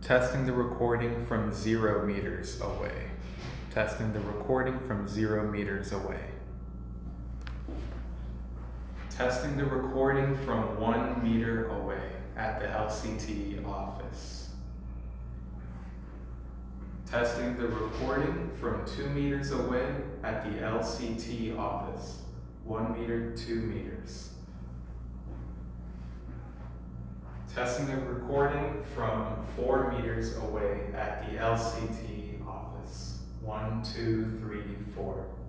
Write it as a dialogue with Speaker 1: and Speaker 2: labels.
Speaker 1: Testing the recording from 0 meters away. Testing the recording from 0 meters away. Testing the recording from 1 meter away at the LCT office. Testing the recording from 2 meters away at the LCT office. 1 meter, 2 meters. Testing the recording from 4 meters away at the LCT office. 1, 2, 3, 4.